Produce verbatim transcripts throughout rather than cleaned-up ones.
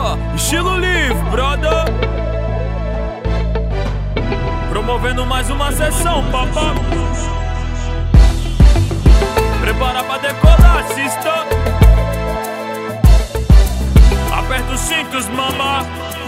oh, estilo livre, brother. Promovendo mais uma sessão, papá. Prepara pra decolar, sister. Aperta os cintos, mama.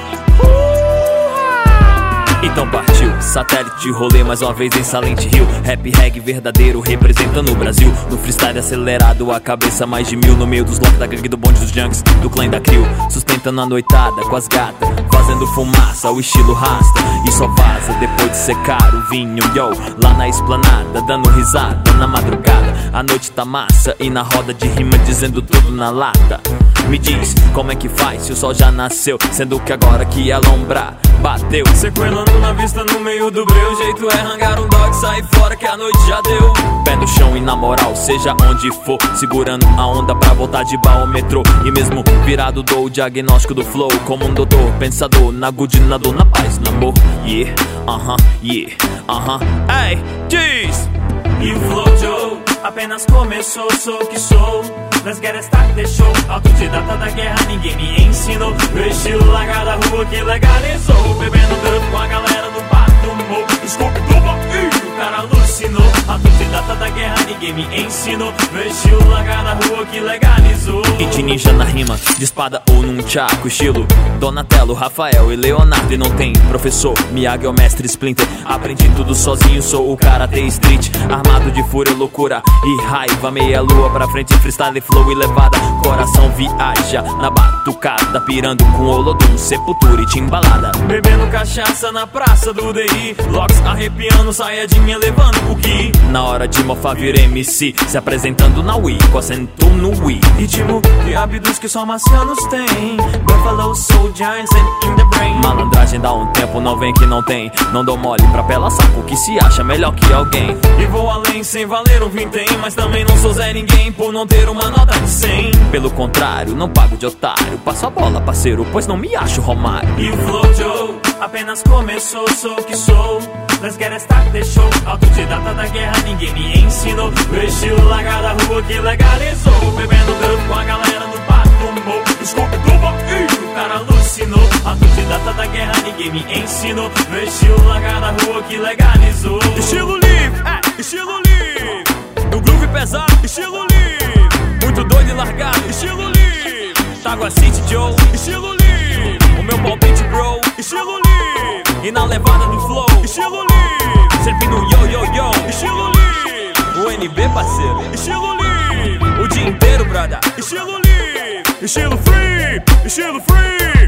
Então partiu, satélite de rolê mais uma vez em Silent Hill. Rap reggae verdadeiro representando o Brasil. No freestyle acelerado, a cabeça mais de mil. No meio dos blocos da gangue, do bonde dos junks, do clã da crew. Sustentando a noitada com as gatas, fazendo fumaça, o estilo rasta. E só vaza depois de secar o vinho, yo. Lá na esplanada, dando risada na madrugada. A noite tá massa e na roda de rima dizendo tudo na lata. Me diz, como é que faz se o sol já nasceu, sendo que agora que alombrar bateu. Sequelando na vista no meio do breu. O jeito é rangar um dog, sair fora que a noite já deu. Pé no chão e na moral, seja onde for, segurando a onda pra voltar de bar ao metrô. E mesmo virado dou o diagnóstico do flow, como um doutor, pensador, na good, na dor, na paz, no amor. Yeah, aham, uh-huh, yeah, aham, uh-huh. Ei, diz! E o Flow Joe apenas começou, sou o que sou. Let's get it started, deixou. Autodidata da guerra, ninguém me ensinou. Meu estilo largar da rua que legalizou. Bebendo dub com a galera do bar do morro. Scoop do barril, o cara alucinou. Autodidata da guerra, ninguém me ensinou. Meu estilo largar da rua que legalizou. E de ninja na rima, de espada ou num tchaco. Estilo Donatello, Rafael e Leonardo. E não tem professor, Miyagi é o mestre Splinter. Aprendi tudo sozinho, sou o Karate Street. Armado de fúria, loucura e raiva. Meia lua pra frente, freestyle, flow e levada. Coração viaja na batucada, pirando com Olodum, Sepultura e timbalada. Bebendo cachaça na praça do D I. Locks arrepiando, saiyajinha levando o ki. Na hora de mofar vira M C, se apresentando na Wii, com acento no Wii. Ritmo de hábitos que só marcianos têm. Buffalo Soul Giants and in the brain. Malandragem dá um tempo, não vem que não tem. Não dou mole pra pela saco que se acha melhor que alguém. E vou além sem valer um vintém, mas também não sou Zé Ninguém por não ter uma nota de cem. Pelo contrário, não pago de otário. Passo a bola, parceiro, pois não me acho Romário. E o Flow Joe apenas começou, sou o que sou. Let's get it started, deixou. Autodidata da guerra, ninguém me ensinou. Meu estilo largar da rua que legalizou. Bebendo dub com a galera do bar do morro. Scoop do barril, o cara alucinou. Autodidata da guerra, ninguém me ensinou. Meu estilo largar da rua que legalizou. Estilo livre, é, estilo livre. No groove pesado, estilo livre. Muito doido e largado, estilo livre. Tágua City Joe, estilo livre. O meu palpite bro, estilo livre. E na levada do flow, estilo livre. Sempre no yo yo yo, estilo livre. O N B parceiro, estilo livre. O dia inteiro, brother, estilo livre. Estilo free, estilo free.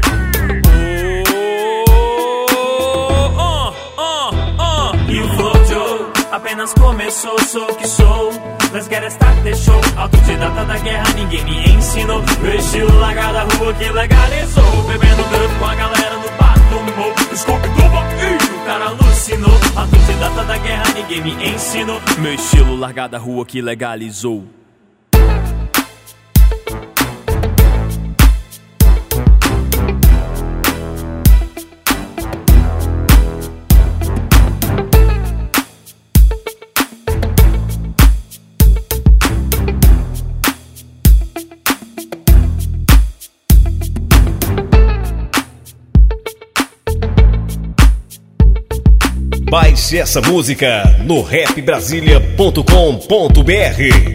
Oh, oh, oh, oh. E o Flow Joe apenas começou, sou o que sou. Let's get it started, deixou. Autodidata da guerra, ninguém me ensinou. Meu estilo largar da rua que legalizou. Bebendo dub com a galera do bar do morro. Scoop do barril, o cara alucinou. Autodidata da guerra, ninguém me ensinou. Meu estilo largar da rua que legalizou. Baixe essa música no rap brasilia ponto com ponto br.